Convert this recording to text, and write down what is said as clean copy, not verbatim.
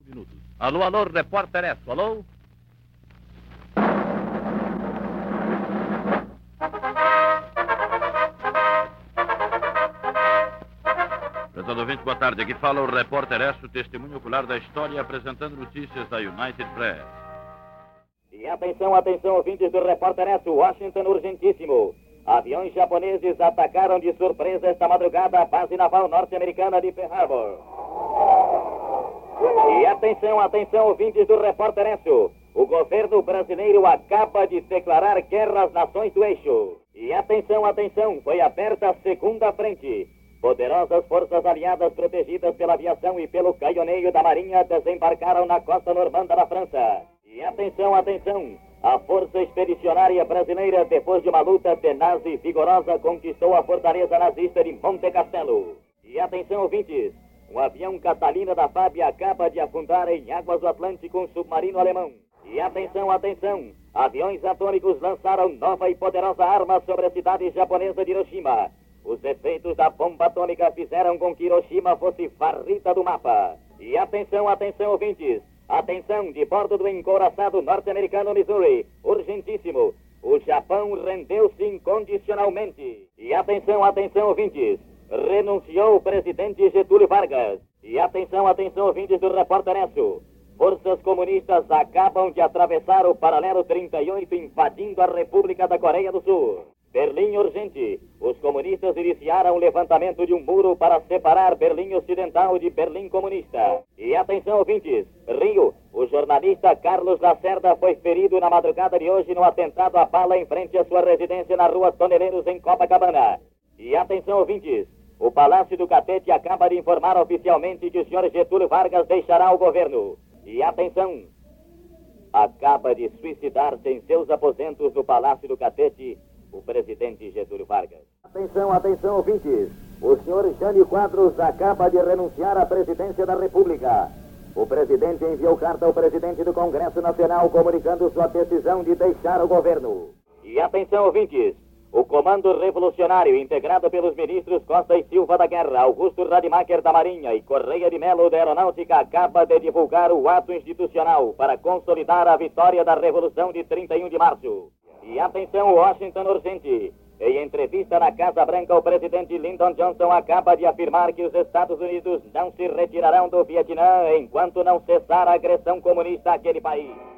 minutos. Alô, alô, repórter Esso, alô? Prezado ouvinte, boa tarde. Aqui fala o repórter Esso, testemunho ocular da história, apresentando notícias da United Press. E atenção, atenção, ouvintes do repórter Esso, Washington urgentíssimo. Aviões japoneses atacaram de surpresa esta madrugada a base naval norte-americana de Pearl Harbor. E atenção, atenção, ouvintes do repórter Esso. O governo brasileiro acaba de declarar guerra às nações do eixo. E atenção, atenção, foi aberta a segunda frente. Poderosas forças aliadas protegidas pela aviação e pelo canhoneio da Marinha desembarcaram na costa normanda da França. E atenção, atenção, a Força Expedicionária Brasileira, depois de uma luta tenaz e vigorosa, conquistou a fortaleza nazista de Monte Castelo. E atenção, ouvintes, um avião Catalina da FAB acaba de afundar em águas do Atlântico um submarino alemão. E atenção, atenção, aviões atômicos lançaram nova e poderosa arma sobre a cidade japonesa de Hiroshima. Os efeitos da bomba atômica fizeram com que Hiroshima fosse varrida do mapa. E atenção, atenção, ouvintes, atenção, de bordo do encouraçado norte-americano Missouri, urgentíssimo, o Japão rendeu-se incondicionalmente. E atenção, atenção, ouvintes, renunciou o presidente Getúlio Vargas. E atenção, atenção, ouvintes do repórter Esso, forças comunistas acabam de atravessar o paralelo 38, invadindo a República da Coreia do Sul. Berlim urgente. Os comunistas iniciaram o levantamento de um muro para separar Berlim Ocidental de Berlim Comunista. E atenção, ouvintes, Rio. O jornalista Carlos Lacerda foi ferido na madrugada de hoje no atentado à bala em frente à sua residência na rua Toneleiros, em Copacabana. E atenção, ouvintes, o Palácio do Catete acaba de informar oficialmente que o senhor Getúlio Vargas deixará o governo. E atenção, acaba de suicidar-se em seus aposentos no Palácio do Catete o presidente Getúlio Vargas. Atenção, atenção, ouvintes. O senhor Jânio Quadros acaba de renunciar à presidência da República. O presidente enviou carta ao presidente do Congresso Nacional comunicando sua decisão de deixar o governo. E atenção, ouvintes. O Comando Revolucionário, integrado pelos ministros Costa e Silva da Guerra, Augusto Rademacher da Marinha e Correia de Melo da Aeronáutica, acaba de divulgar o ato institucional para consolidar a vitória da Revolução de 31 de março. E atenção, Washington urgente. Em entrevista na Casa Branca, o presidente Lyndon Johnson acaba de afirmar que os Estados Unidos não se retirarão do Vietnã enquanto não cessar a agressão comunista àquele país.